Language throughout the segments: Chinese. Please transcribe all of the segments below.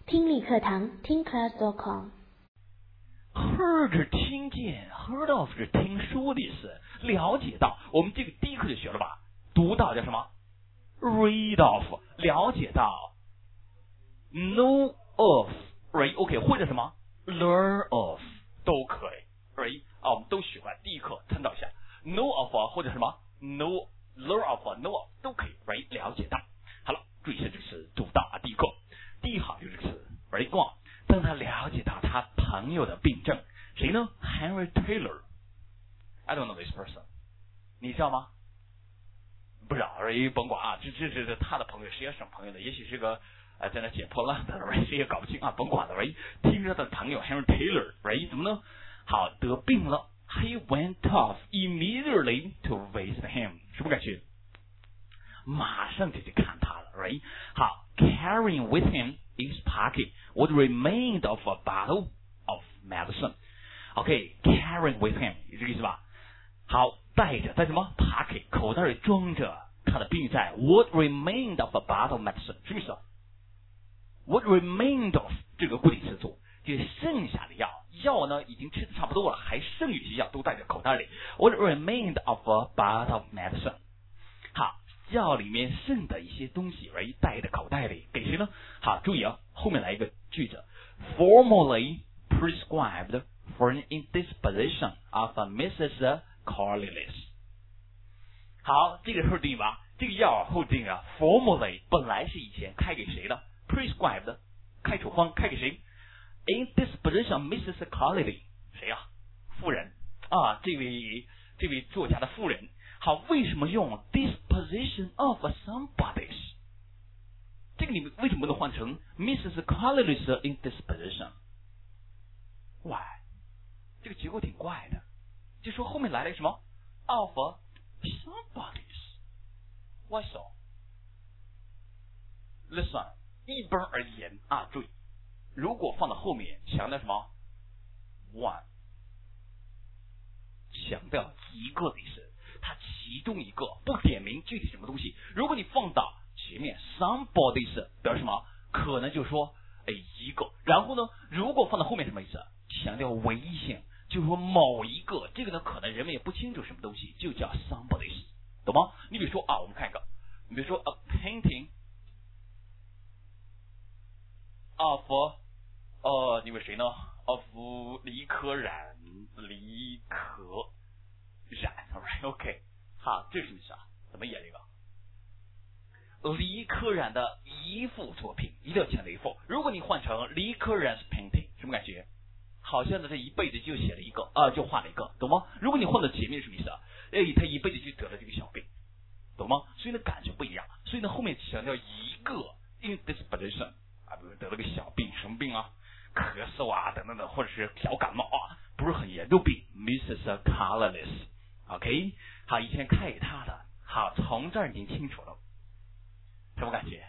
听力课堂听 class.com。 heard 是听见 ，heard of 是听说的意思，了解到。我们这个第一课就学了吧，读到叫什么 ？read of 了解到 ，know of，right OK 或者什么 learn of 都可以 ，right 啊，我们都学过，第一课参照一下 know of 或者什么 know learn of know of 都可以 ，right 了解到。好了，注意一下这个词读到啊，第一课第一行就是这个词 ，right go on。当他了解到他朋友的病症，谁呢 ？Henry Taylor。I don't know this person。你知道吗？不知道，甭管啊，这他的朋友，谁也什么朋友呢？也许是个在那捡破烂的，谁也搞不清啊，甭管了。听着他的朋友 Henry Taylor，怎么呢？好，得病了。He went off immediately to visit him。什么感觉？马上就去看他了。好 ，carrying with him in his pocket what remained of a bottle of medicine。OK，carrying with him， 有这个意思吧？好，带着在什么 pocket 口袋里装着他的病债 ，what remained of a bottle of medicine， 什么意思 ？What remained of 这个固定词组，就是剩下的药呢已经吃的差不多了，还剩一些药都带在口袋里。What remained of a bottle of medicine。好，药里面剩的一些东西带在口袋里，给谁呢？好，注意啊，后面来一个句子 ，formally prescribed for an indisposition of a Mrs. Corliss。好，这个后定吧，这个药后定啊 ，formally 本来是以前开给谁的 ？prescribed 开处方开给谁 ？indisposition Mrs. Corliss 谁呀？夫人啊，这位作家的夫人。好，为什么用 disposition of somebody's？ 这个你们为什么不能换成 Mrs. Corliss indisposition？ Why？ 这个结构挺怪的，就说后面来了什么 of somebody's？Why so？ Listen， 一般而言啊，注意，如果放到后面强调什么 one， 强调一个的意思。它其中一个不点明具体什么东西，如果你放到前面 somebody's 表示什么，可能就说一个，然后呢如果放到后面什么意思，强调唯一性，就是说某一个，这个呢可能人们也不清楚什么东西，就叫 somebody's， 懂吗？你比如说啊，我们看一个，你比如说 a painting of 你问谁呢 of 李可染OK， 好，这是什么意思啊？怎么演这个？李可染的一幅作品，一定要强调一幅。如果你换成李可染 painting， 什么感觉？好像他一辈子就写了一个就画了一个，懂吗？如果你换到前面是什么意思啊？他一辈子就得了这个小病，懂吗？所以呢感觉不一样。所以呢后面强调一个 indisposition 啊，比如得了个小病，什么病啊？咳嗽啊等等等，或者是小感冒啊，不是很严重病 ，Mrs. Corliss。OK， 好，以前开给他的，好，从这儿已经清楚了，什么感觉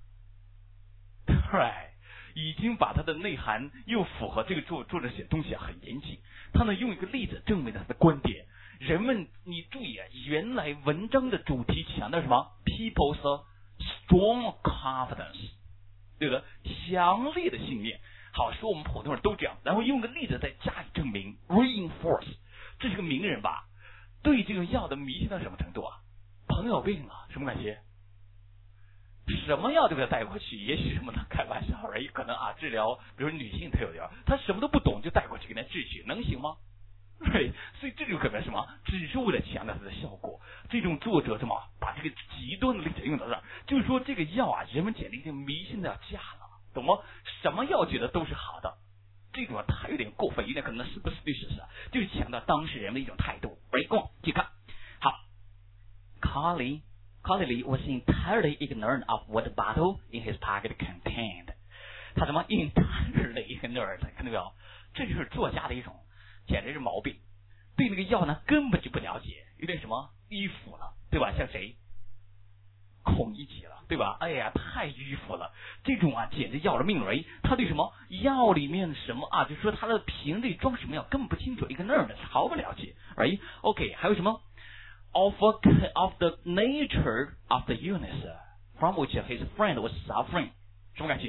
？Right， 已经把他的内涵又符合这个作者写东西很严谨。他呢用一个例子证明了他的观点。人们，你注意啊，原来文章的主题强调什么 ？People's strong confidence， 对的，强烈的信念。好，说我们普通人都这样，然后用个例子再加以证明 ，reinforce。这是个名人吧？对这个药的迷信到什么程度啊？朋友病了，什么感觉？什么药都给他带过去，也许什么呢？开玩笑而已，可能啊治疗，比如女性特有的，他什么都不懂就带过去给他治去，能行吗？对，所以这就可能什么？只是为了强调它的效果。这种作者什么把这个极端的例子用到这儿，就是说这个药啊，人们简直已经迷信的要嫁了，懂吗？什么药觉得都是好的。这种他有点过分，有点可能是不是就是强调当事人的一种态度。去看，好 ，Carly was entirely ignorant of what the bottle in his pocket contained。他什么 entirely ignorant， 看到没有？这就是作家的一种，简直是毛病。对那个药呢，根本就不了解，有点什么迂腐了，对吧？像谁？孔乙己了，对吧？哎呀，太迂腐了，这种啊简直要了命了。他对什么药里面什么啊，就是说他的瓶里装什么药根本不清楚，一个那儿的毫不了解。OK， 还有什么 of the nature of the illness from which his friend was suffering， 什么感觉？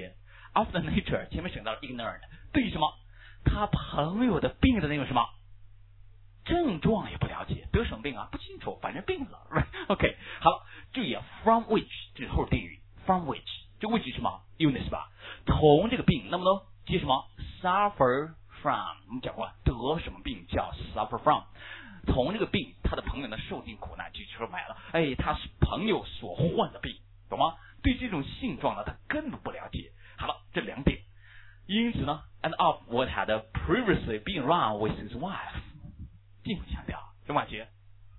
of the nature 前面省到了 ignorant， 对于什么？他朋友的病的那种什么症状也不了解，得什么病啊？不清楚，反正病了 ，right？OK， 好了，注意啊 ，from which 这是后定语 ，from which 这 which 是什么 illness 吧？从这个病，那么呢接什么 suffer from？ 我们讲过得什么病叫 suffer from？ 从这个病，他的朋友呢受尽苦难，就说白了，他是朋友所患的病，懂吗？对这种性状呢，他根本不了解。好了，这2点，因此呢 ，and of what had previously been wrong with his wife， 进一步强调什么感觉？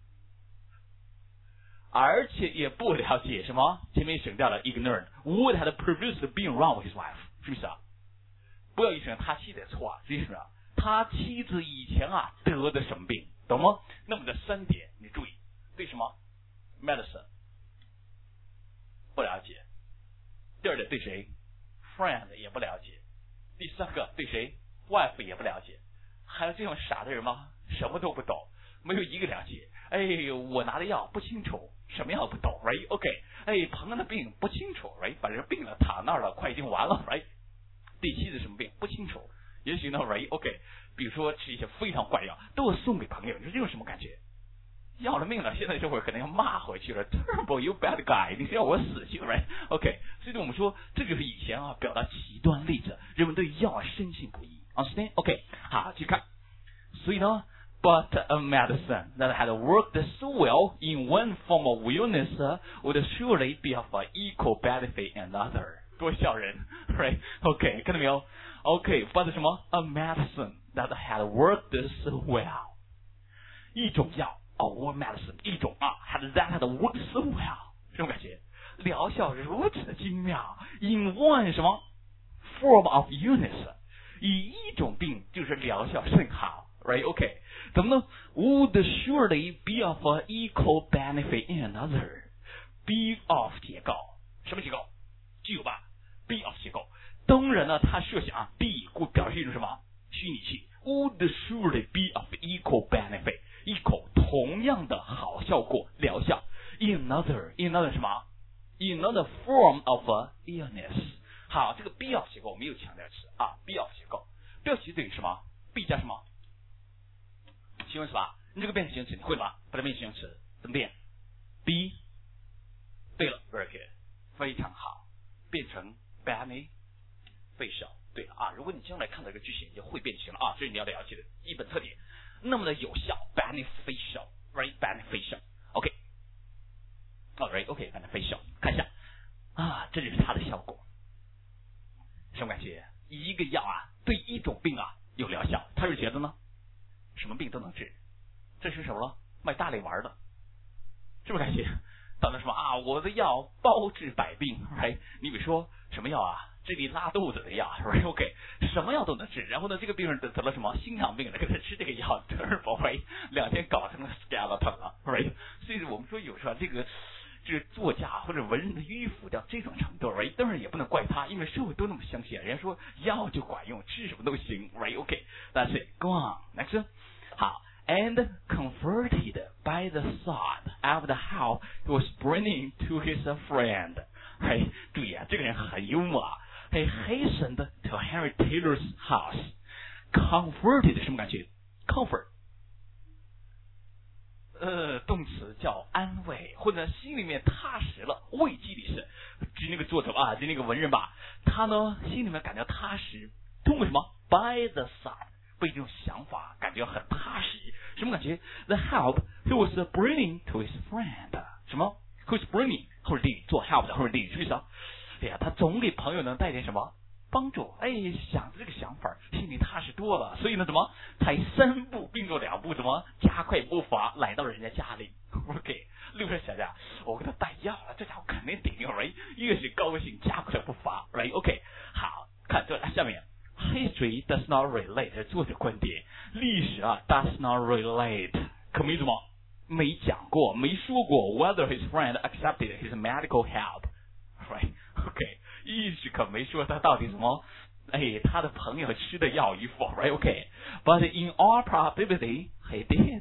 而且也不了解什么？前面省掉了 ignorant what had previously been wrong with his wife， 是不是啊？不要一省他妻子的错啊，实际上他妻子以前啊得的什么病？懂吗？那么这3点你注意，对什么 medicine 不了解，第2点对谁 friend 也不了解，第3个对谁 wife 也不了解，还有这种傻的人吗？什么都不懂，没有一个了解。我拿的药不清楚，什么药不懂 ，right？ OK， 朋友的病不清楚 ，right？ 反正病了躺那儿了，快已经完了 ，right？ 第7是什么病不清楚，也许呢 ，right？OK， 比如说吃一些非常怪药，都要送给朋友，你说这种什么感觉？要了命了，现在这会儿可能要骂回去了 ，Turbo you bad guy， 你是要我死去 ，right？OK， 所以我们说这就是以前啊表达极端例子，人们对药深信不疑 ，understand？OK， 好，继续看，所以呢。But a medicine that had worked so well in one form of illness would surely be of equal benefit in another. 多笑人 ，right? OK， 看到没有 ？OK，but 什么 ？A medicine that had worked so well， 一种药，one medicine， 一种that had worked so well， 什么感觉？疗效如此的精妙 ，in one 什么 form of illness， 以一种病就是疗效甚好。Right, OK， 怎么呢 ？Would surely be of equal benefit in another. Be of 结构，什么结构？具有吧 ？Be of 结构。当然呢，他设想be 表示一种什么虚拟性 ？Would surely be of equal benefit. Equal 同样的好效果疗效 in another 什么 ？In another form of illness. 好，这个 be of 结构我们又强调一次，be of 结构 ，be of 等于什么 ？be 加什么？形容词吧，你这个变成形容词，你会吗？把它变成形容词，怎么变 ？be， 对了 ，very good， 非常好，变成 beneficial， 对了如果你将来看到一个句型，你就会变就行了这是你要了解的基本特点。那么呢，有效 beneficial，right beneficial，OK，alright，OK，beneficial， 看一下这就是它的效果，什么感觉？一个药对一种病有疗效，他是觉得呢？什么病都能治，这是什么了？卖大力丸的，是不是感觉？到那什么我的药包治百病 ，right？ 你比如说什么药治理拉肚子的药 ，right？ OK， 什么药都能治。然后呢，这个病人得了什么心脏病了，给他吃这个药 ，right？ 2天搞成了 skeleton 了 ，right？ 所以我们说有时候这个作家或者文人的迂腐到这种程度 ，right？ 当然也不能怪他，因为社会都那么相信，人家说药就管用，吃什么都行 ，right？ OK，that's it，go on，next。好 ，and comforted by the thought of the how he was bringing to his friend， 注意这个人很幽默he hastened to Henry Taylor's house，comforted 什么感觉 ？comfort， 动词叫安慰，或者心里面踏实了，慰藉的是指那个作者指那个文人吧，他呢心里面感觉踏实，通过什么 ？by the thought。被这种想法感觉很踏实，什么感觉 ？The help he was bringing to his friend， 什么 ？Who was bringing 后者定语做 help 的后者定语，什么意思他总给朋友能带点什么帮助？想着这个想法，心里踏实多了。所以呢，怎么才3步并作2步，怎么加快步伐来到人家家里 ？OK， 六叔小家，我给他带药了，这家伙肯定顶用 ，right？ 越是高兴，加快步伐 ，right？OK， 好看这下面。History does not relate， 作者观点，历史does not relate， 可没怎么没讲过，没说过 whether his friend accepted his medical help，right？ OK， 一直可没说他到底什么，他的朋友吃的药与否 ，right？ OK，but in all probability he did。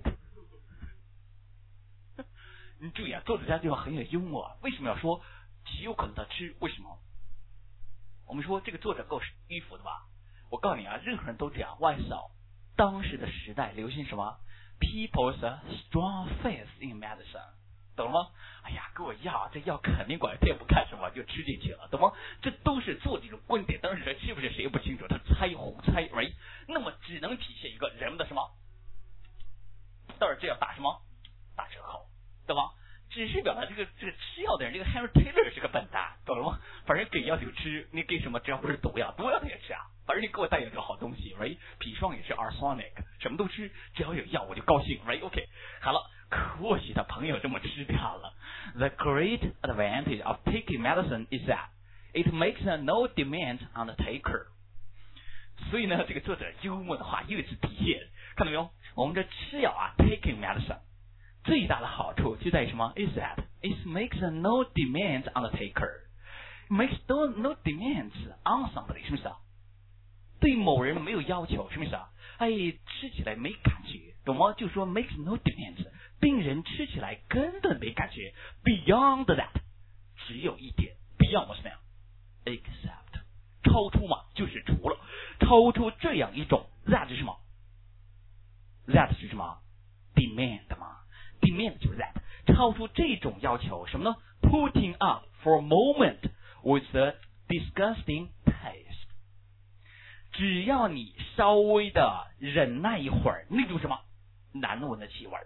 你注意作者家就很有幽默，为什么要说极有可能他吃？为什么？ 我们说这个作者够迂腐的吧？我告诉你啊，任何人都这样。Why so？ 当时的时代流行什么 ？People's strong faith in medicine， 懂吗？哎呀，给我药，这药肯定管，他也不看什么就吃进去了，懂吗？这都是做这种观点，当时是不是谁也不清楚，他猜胡猜，right？ 那么只能体现一个人们的什么？但是这要打什么？打折扣，对吧？只是表达这个吃药的人，这个 Henry Taylor 是个笨蛋，懂了吗？反正给药就吃，你给什么只要不是毒药，毒药他也吃啊。反正你给我带有这个好东西 ，right？ 砒霜也是 arsenic， 什么都吃，只要有药我就高兴 ，right？OK， 好了，可惜他朋友这么吃掉了。The great advantage of taking medicine is that it makes no demand on the taker。所以呢，这个作者幽默的话又是体现，看到没有？我们这吃药啊 ，taking medicine。最大的好处就在于什么 ？Is that it makes no demands on the taker, makes no demands on somebody， 什么意思啊？对某人没有要求，什么意思啊？哎，吃起来没感觉，懂吗？就说 makes no demands， 病人吃起来根本没感觉。Beyond that， 只有一点 ，beyond 是什么呀 ？Except， 超出嘛，就是除了，超出这样一种 that 是什么 ？that 是什么 ？demand 嘛。demand 就是 that， 超出这种要求，什么呢 ？Putting up for a moment with the disgusting taste， 只要你稍微的忍耐一会儿，那种什么难闻的气味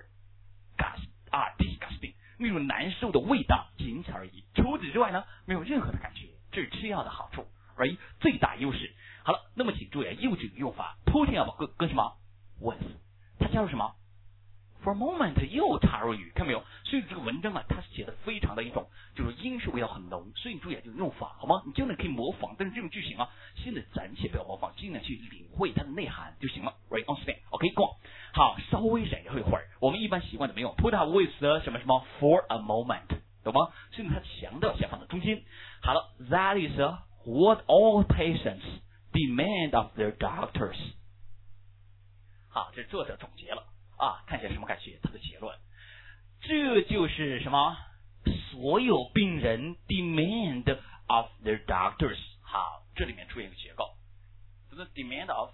，disgusting 那种难受的味道，仅此而已。除此之外呢，没有任何的感觉，这是吃药的好处，而最大优势。好了，那么请注意，又这个用法 ，putting up 跟什么 with， 它加入什么？ For a moment 又插入语，看没有？所以这个文章啊，它写的非常的一种，就是英式味道很浓。所以你注意这个用法，好吗？你就能可以模仿，但是这种句型啊，现在暂且不要模仿，尽量去领会它的内涵就行了。Right, understand? OK， go on。好，稍微忍一会儿。我们一般习惯怎么用 ？Put up with 什么什么 for a moment， 懂吗？所以它强调先放在中间。好了 ，That is what all patients demand of their doctors。好，这是作者总结了。啊，看一下什么感觉？他的结论，这就是什么？所有病人 demand of their doctors。好，这里面出现一个结构，这个 demand of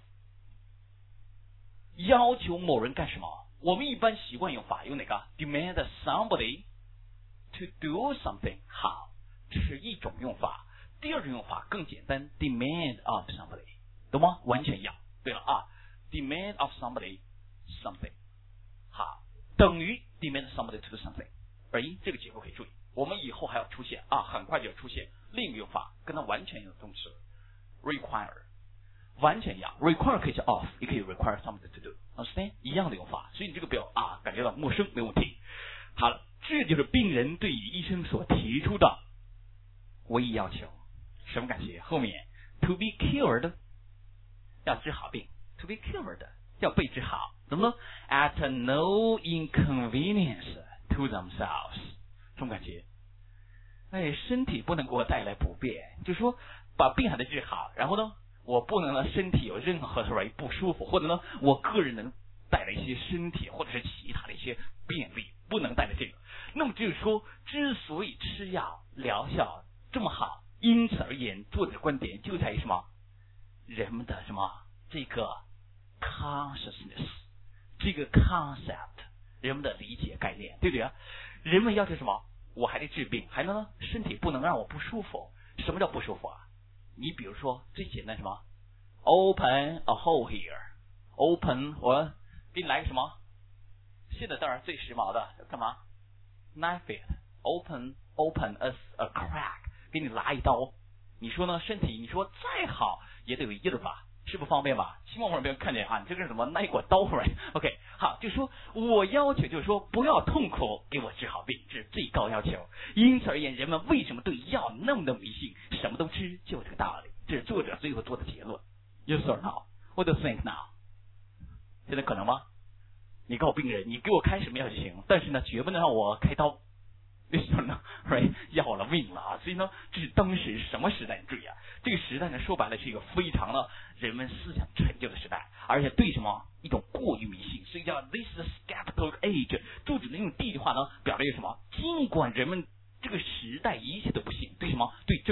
要求某人干什么？我们一般习惯用法用哪个 ？demand somebody to do something。好，这是一种用法。第二种用法更简单 ，demand of somebody， 懂吗？完全一样。对了啊 ，demand of somebody something。好，等于 demand somebody to do something， 而这个结构可以注意，我们以后还要出现啊，很快就要出现另一个用法，跟它完全一样的动词 require， 完全一样 ，require 可以叫 of， 也可以 require somebody to do，understand 一样的用法，所以你这个不要啊感觉到陌生，没问题。好了，这就是病人对于医生所提出的唯一要求，什么感觉？后面 to be cured 要治好病 ，to be cured 要被治好。怎么呢 ？At no inconvenience to themselves， 什么感觉？哎，身体不能给我带来不便，就是说把病还得治好，然后呢，我不能让身体有任何的不舒服，或者呢，我个人能带来一些身体或者是其他的一些便利，不能带来这个。那么就是说，之所以吃药疗效这么好，因此而言，作者的观点就在于什么？人们的什么这个 consciousness。这个 concept， 人们的理解概念，对不对啊？人们要求什么？我还得治病，还能呢？身体不能让我不舒服。什么叫不舒服啊？你比如说最简单什么 ？Open a hole here，open 我给你来个什么？现在当然最时髦的干嘛 ？Knife it，open a crack， 给你拉一刀。你说呢？身体你说再好也得有印儿吧？是不方便吧？希望我们别人看见啊，你这个是什么？拿一管刀回来 ？OK， 好，就说我要求就是说不要痛苦，给我治好病，这是最高要求。因此而言，人们为什么对药那么的迷信，什么都吃，就这个道理。这是作者最后做的结论。Yes or no? What do you think now？ 现在可能吗？你告诉病人，你给我开什么药就行，但是呢，绝不能让我开刀。为什么呢 ？Right， 要了命了啊！所以呢，这是当时什么时代？注意啊，这个时代呢，说白了是一个非常的人们思想陈旧的时代，而且对什么一种过于迷信，所以叫 This is a skeptical age。作者呢用这句话呢，表达一个什么？尽管人们这个时代一切都不信，对什么？对政府、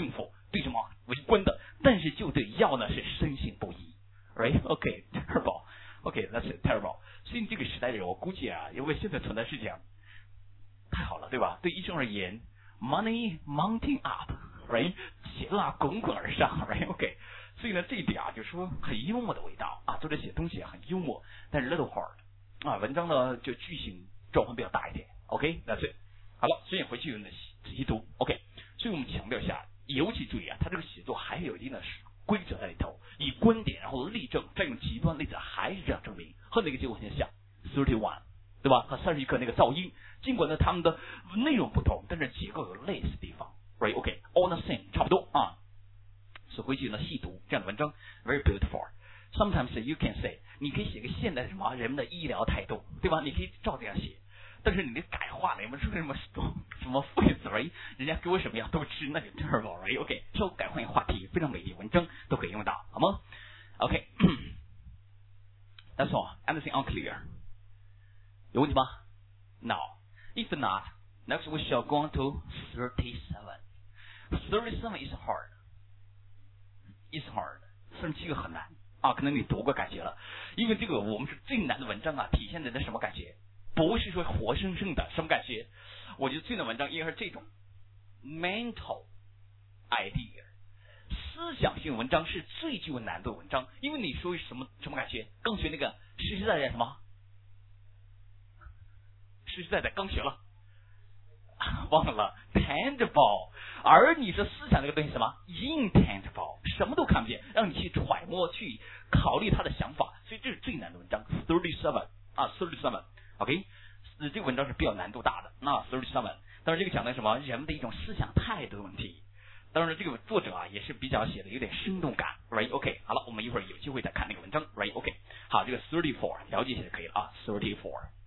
对什么为官的，但是就对药呢是深信不疑。Right? Okay, terrible. Okay, that's terrible. 所以这个时代的人，我估计啊，因为现在存在是这样，太好了，对吧？对医生而言 ，money mounting up, right? 钱啊滚滚而上 ，right? OK. 所以呢，这一点啊，就是说很幽默的味道啊，作者写东西很幽默，但是 little hard 啊，文章呢就句型转换比较大一点。OK, that's it. 好了，所以回去有点仔细读。OK， 所以我们强调一下，尤其注意啊，他这个写作还有一定的规则在里头，以观点然后例证，再用极端例子还是这样证明。和那个结果很像 31， 对吧？和31课那个噪音，尽管呢他们的内容不同，但是结构有类似的地方。Right? OK, all the same， 差不多啊。所以回去呢细读这样的文章 ，very beautiful. Sometimes you can say， 你可以写个现代什么人们的医疗态度，对吧？你可以照这样写。但是你的改化了，有没有说什么废词儿？人家给我什么样都吃，那就 terrible, right? OK， 稍微改换一个话题，非常美丽文章都可以用到，好吗 ？OK， That's all. Anything unclear？ 有问题吗 ？No. If not, next we shall go on to 37. 37 is hard. It's hard. 37个很难啊，可能你读过感觉了，因为这个我们是最难的文章啊，体现的什么感觉？不是说活生生的什么感觉，我觉得最难的文章应该是这种 mental idea， 思想性文章是最具有难度的文章，因为你说什么感觉？刚学那个实实在在什么？实实在在刚学了，忘了 tangible， 而你说思想这个东西什么 intangible， 什么都看不见，让你去揣摩去考虑他的想法，所以这是最难的文章 37 啊 37。OK， 这个文章是比较难度大的。那 37， 当然这个讲的什么人们的一种思想态度的问题。当然这个作者啊也是比较写的有点生动感 ，right? OK， 好了，我们一会儿有机会再看那个文章 ，right? OK， 好，这个34了解一下就可以了啊 ，34。